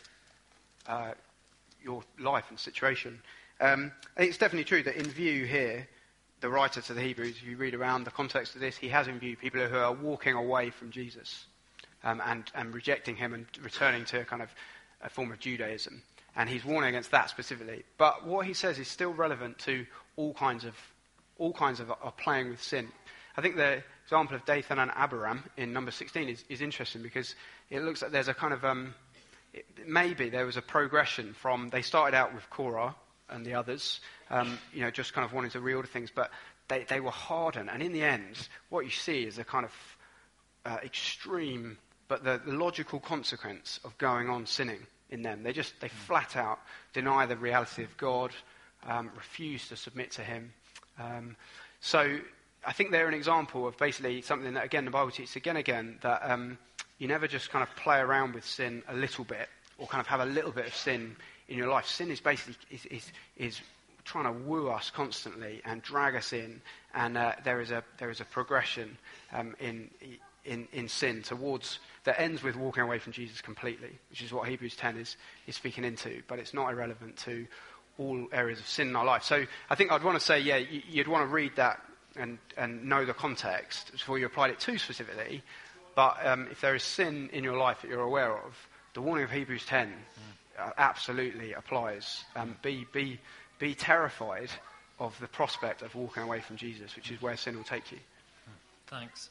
[SPEAKER 2] uh, your life and situation. Um, I think it's definitely true that in view here, the writer to the Hebrews, if you read around the context of this, he has in view people who are walking away from Jesus um, and, and rejecting him and returning to a kind of a form of Judaism. And he's warning against that specifically. But what he says is still relevant to all kinds of all kinds of, of playing with sin. I think the example of Dathan and Abiram in number sixteen is, is interesting, because it looks like there's a kind of um, it, maybe there was a progression from, they started out with Korah and the others, um, you know, just kind of wanting to reorder things, but they, they were hardened. And in the end, what you see is a kind of uh, extreme, but the, the logical consequence of going on sinning in them. They just, they flat out deny the reality of God, um, refuse to submit to him. Um, so I think they're an example of basically something that, again, the Bible teaches again and again, that um, you never just kind of play around with sin a little bit, or kind of have a little bit of sin in your life. Sin is basically is is, is trying to woo us constantly and drag us in, and uh, there is a there is a progression um, in in in sin towards that ends with walking away from Jesus completely, which is what Hebrews ten is is speaking into. But it's not irrelevant to all areas of sin in our life. So I think I'd want to say, yeah, you'd want to read that and and know the context before you applied it too specifically. But um, if there is sin in your life that you're aware of, the warning of Hebrews ten uh, absolutely applies. Um, be be be terrified of the prospect of walking away from Jesus, which is where sin will take you.
[SPEAKER 3] Thanks.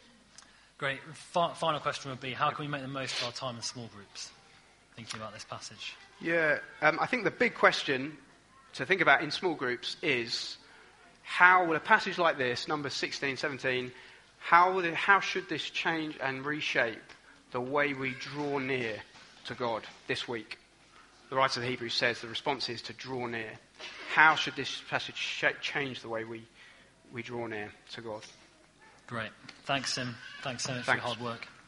[SPEAKER 3] Great. F- final question would be, how can we make the most of our time in small groups, thinking about this passage?
[SPEAKER 2] Yeah, um, I think the big question to think about in small groups is, how will a passage like this, Numbers sixteen, seventeen, how, will it, how should this change and reshape the way we draw near to God this week? The writer of the Hebrews says the response is to draw near. How should this passage sh- change the way we, we draw near to God?
[SPEAKER 3] Great. Thanks, Sim. Thanks so much
[SPEAKER 2] Thanks.
[SPEAKER 3] for your hard work.